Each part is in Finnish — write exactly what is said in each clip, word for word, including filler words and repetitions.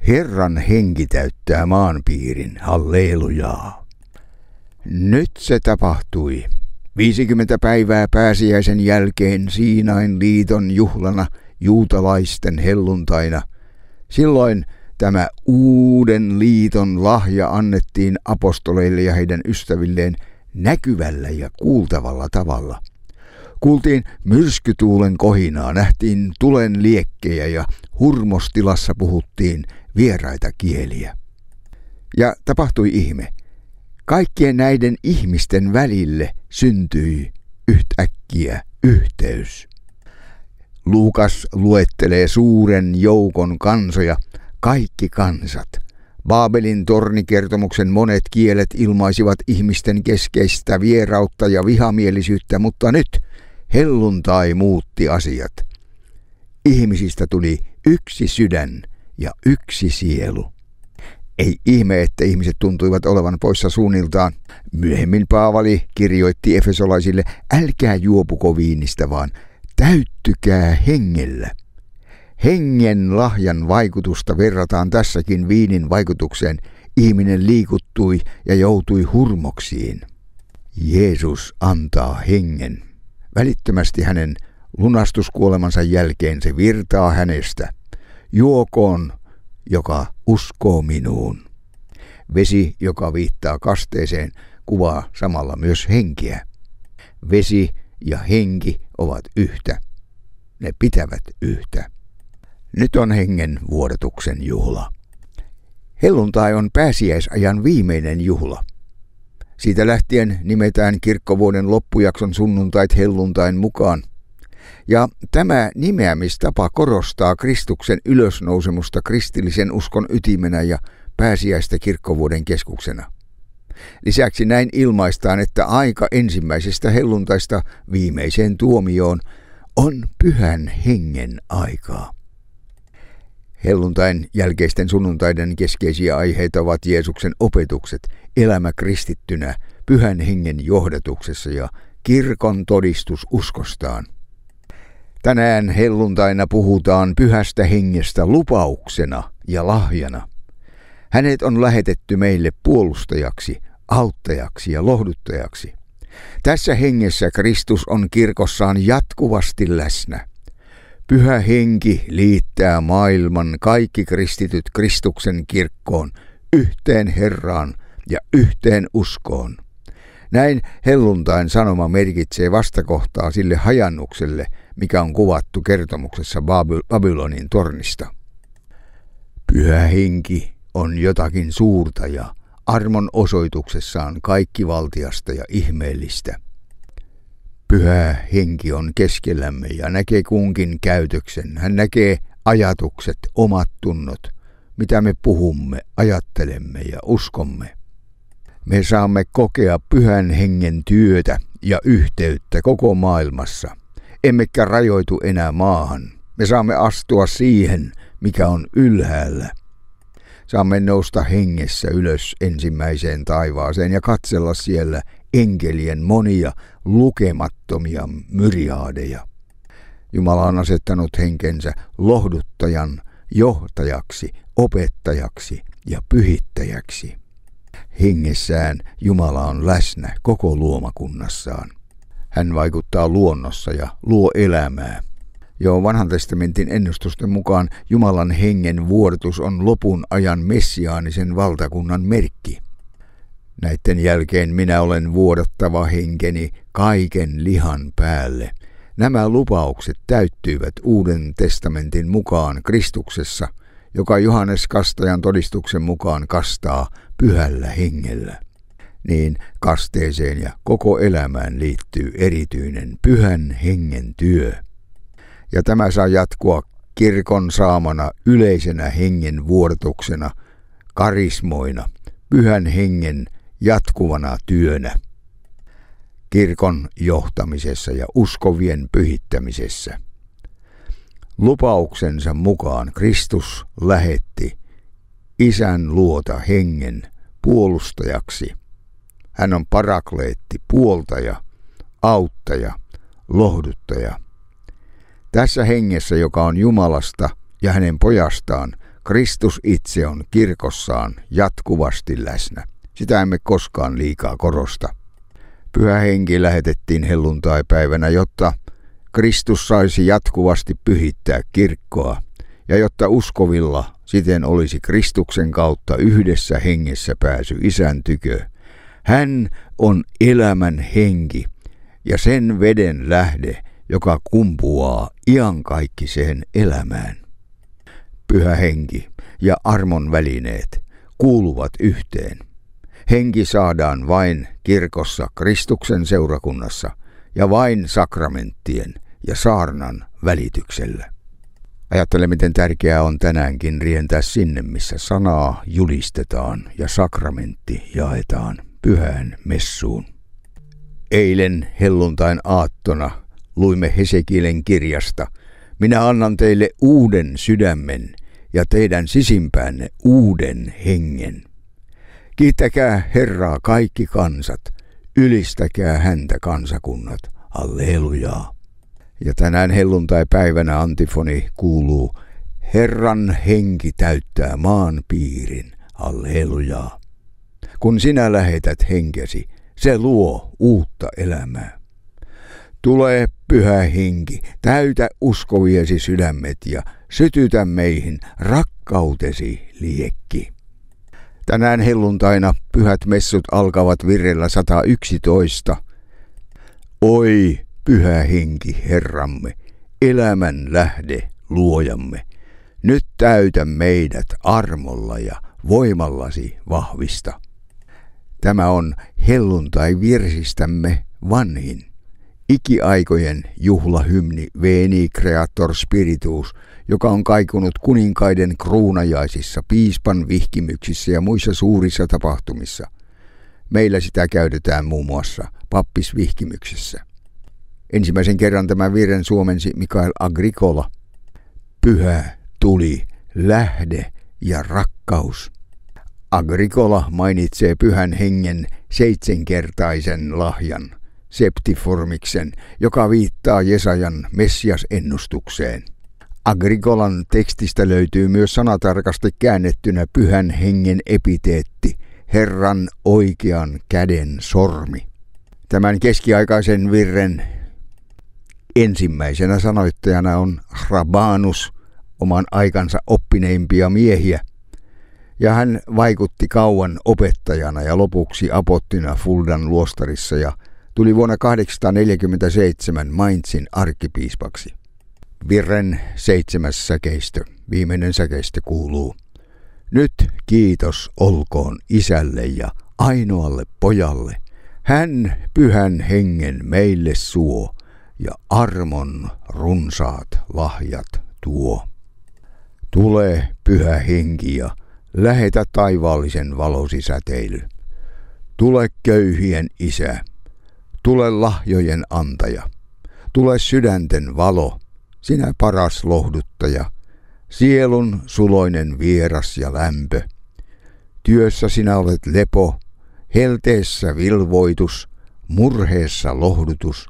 Herran henki täyttää maanpiirin, hallelujaa. Nyt se tapahtui. viisikymmentä päivää pääsiäisen jälkeen Siinain liiton juhlana juutalaisten helluntaina. Silloin tämä uuden liiton lahja annettiin apostoleille ja heidän ystävilleen näkyvällä ja kuultavalla tavalla. Kuultiin myrskytuulen kohinaa, nähtiin tulen liekkejä ja hurmostilassa puhuttiin vieraita kieliä. Ja tapahtui ihme. Kaikkien näiden ihmisten välille syntyi yhtäkkiä yhteys. Luukas luettelee suuren joukon kansoja, kaikki kansat. Baabelin tornikertomuksen monet kielet ilmaisivat ihmisten keskeistä vierautta ja vihamielisyyttä, mutta nyt helluntai muutti asiat. Ihmisistä tuli yksi sydän ja yksi sielu. Ei ihme, että ihmiset tuntuivat olevan poissa suunniltaan. Myöhemmin Paavali kirjoitti efesolaisille, älkää juopuko viinistä, vaan täyttykää hengellä. Hengen lahjan vaikutusta verrataan tässäkin viinin vaikutukseen. Ihminen liikuttui ja joutui hurmoksiin. Jeesus antaa hengen. Välittömästi hänen lunastuskuolemansa jälkeen se virtaa hänestä. Juokoon, joka uskoo minuun. Vesi, joka viittaa kasteeseen, kuvaa samalla myös henkeä. Vesi ja henki ovat yhtä. Ne pitävät yhtä. Nyt on hengen vuodatuksen juhla. Helluntai on pääsiäisajan viimeinen juhla. Siitä lähtien nimetään kirkkovuoden loppujakson sunnuntait helluntain mukaan. Ja tämä nimeämistapa korostaa Kristuksen ylösnousemusta kristillisen uskon ytimenä ja pääsiäistä kirkkovuoden keskuksena. Lisäksi näin ilmaistaan, että aika ensimmäisestä helluntaista viimeiseen tuomioon on pyhän hengen aikaa. Helluntain jälkeisten sunnuntaiden keskeisiä aiheita ovat Jeesuksen opetukset, elämä kristittynä, pyhän hengen johdatuksessa ja kirkon todistus uskostaan. Tänään helluntaina puhutaan pyhästä hengestä lupauksena ja lahjana. Hänet on lähetetty meille puolustajaksi, auttajaksi ja lohduttajaksi. Tässä hengessä Kristus on kirkossaan jatkuvasti läsnä. Pyhä henki liittää maailman kaikki kristityt Kristuksen kirkkoon, yhteen Herraan ja yhteen uskoon. Näin helluntain sanoma merkitsee vastakohtaa sille hajannukselle, mikä on kuvattu kertomuksessa Babylonin tornista. Pyhä henki on jotakin suurta ja armon osoituksessaan kaikkivaltiasta ja ihmeellistä. Pyhä henki on keskellämme ja näkee kunkin käytöksen. Hän näkee ajatukset, omat tunnot, mitä me puhumme, ajattelemme ja uskomme. Me saamme kokea pyhän hengen työtä ja yhteyttä koko maailmassa, emmekä rajoitu enää maahan. Me saamme astua siihen, mikä on ylhäällä. Saamme nousta hengessä ylös ensimmäiseen taivaaseen ja katsella siellä enkelien monia lukemattomia myriaadeja. Jumala on asettanut henkensä lohduttajan, johtajaksi, opettajaksi ja pyhittäjäksi. Hengessään Jumala on läsnä koko luomakunnassaan. Hän vaikuttaa luonnossa ja luo elämää. Jo vanhan testamentin ennustusten mukaan Jumalan hengen vuodatus on lopun ajan messiaanisen valtakunnan merkki. Näiden jälkeen minä olen vuodattava henkeni kaiken lihan päälle. Nämä lupaukset täyttyivät Uuden testamentin mukaan Kristuksessa, joka Johannes Kastajan todistuksen mukaan kastaa pyhällä hengellä. Niin kasteeseen ja koko elämään liittyy erityinen pyhän hengen työ. Ja tämä saa jatkua kirkon saamana yleisenä hengen vuodatuksena, karismoina, pyhän hengen jatkuvana työnä, kirkon johtamisessa ja uskovien pyhittämisessä. Lupauksensa mukaan Kristus lähetti Isän luota hengen puolustajaksi. Hän on parakleetti, puoltaja, auttaja, lohduttaja. Tässä hengessä, joka on Jumalasta ja hänen pojastaan, Kristus itse on kirkossaan jatkuvasti läsnä. Sitä emme koskaan liikaa korosta. Pyhä Henki lähetettiin helluntaipäivänä, jotta Kristus saisi jatkuvasti pyhittää kirkkoa ja jotta uskovilla siten olisi Kristuksen kautta yhdessä hengessä pääsy Isän tykö. Hän on elämän henki ja sen veden lähde, joka kumpuaa iankaikkiseen elämään. Pyhä Henki ja armon välineet kuuluvat yhteen. Henki saadaan vain kirkossa Kristuksen seurakunnassa ja vain sakramenttien ja saarnan välityksellä. Ajattele, miten tärkeää on tänäänkin rientää sinne, missä sanaa julistetaan ja sakramentti jaetaan pyhään messuun. Eilen helluntain aattona luimme Hesekielen kirjasta: minä annan teille uuden sydämen ja teidän sisimpäänne uuden hengen. Kiittäkää Herraa kaikki kansat, ylistäkää häntä kansakunnat, hallelujaa. Ja tänään helluntaipäivänä antifoni kuuluu: Herran henki täyttää maan piirin, hallelujaa. Kun sinä lähetät henkesi, se luo uutta elämää. Tule, Pyhä Henki, täytä uskoviesi sydämet ja sytytä meihin rakkautesi liekki. Tänään helluntaina pyhät messut alkavat virrellä sata yksitoista. Oi, Pyhä Henki, Herramme, elämän lähde, luojamme, nyt täytä meidät armolla ja voimallasi vahvista. Tämä on helluntai-virsistämme vanhin, ikiaikojen juhlahymni Veni Creator Spiritus, joka on kaikunut kuninkaiden kruunajaisissa, piispan vihkimyksissä ja muissa suurissa tapahtumissa. Meillä sitä käytetään muun muassa pappisvihkimyksessä. Ensimmäisen kerran tämän virren suomensi Mikael Agricola. Pyhä tuli, lähde ja rakkaus. Agricola mainitsee Pyhän Hengen seitsemänkertaisen lahjan, septiformiksen, joka viittaa Jesajan Messias-ennustukseen. Agricolan tekstistä löytyy myös sanatarkasti käännettynä Pyhän Hengen epiteetti, Herran oikean käden sormi. Tämän keskiaikaisen virren ensimmäisenä sanoittajana on Rabanus, oman aikansa oppineimpia miehiä, ja hän vaikutti kauan opettajana ja lopuksi apottina Fuldan luostarissa ja tuli vuonna kahdeksansataaneljäkymmentäseitsemän Mainzin arkkipiispaksi. Virren seitsemäs säkeistö, viimeinen säkeistö kuuluu: nyt kiitos olkoon Isälle ja ainoalle Pojalle. Hän Pyhän Hengen meille suo ja armon runsaat lahjat tuo. Tule, Pyhä Henki, ja lähetä taivaallisen valosi säteily. Tule, köyhien Isä. Tule, lahjojen antaja. Tule, sydänten valo, sinä paras lohduttaja, sielun suloinen vieras ja lämpö. Työssä sinä olet lepo, helteessä vilvoitus, murheessa lohdutus.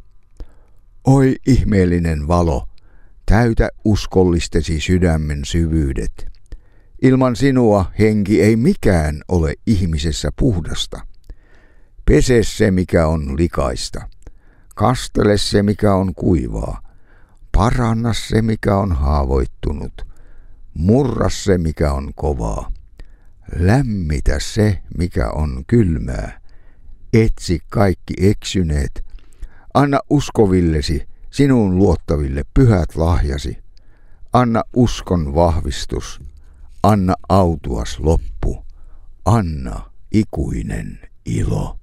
Oi ihmeellinen valo, täytä uskollistesi sydämen syvyydet. Ilman sinua, Henki, ei mikään ole ihmisessä puhdasta. Pese se, mikä on likaista. Kastele se, mikä on kuivaa. Paranna se, mikä on haavoittunut. Murra se, mikä on kovaa. Lämmitä se, mikä on kylmää. Etsi kaikki eksyneet. Anna uskovillesi, sinun luottaville pyhät lahjasi. Anna uskon vahvistus. Anna autuas loppu. Anna ikuinen ilo.